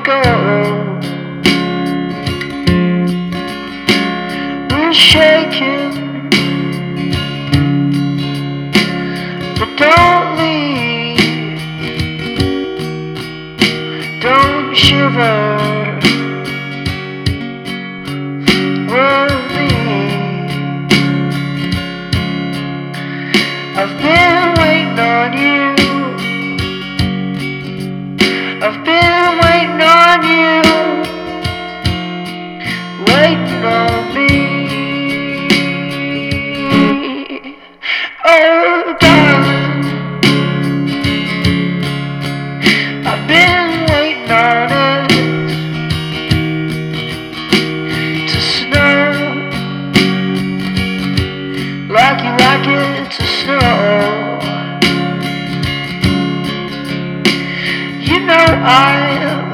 go. We're shaking, but don't leave. Don't shiver. I've been waiting on you. I've been waiting on you, waiting on me. Oh, darling, I've been waiting on it to snow, like you like it to snow. You know I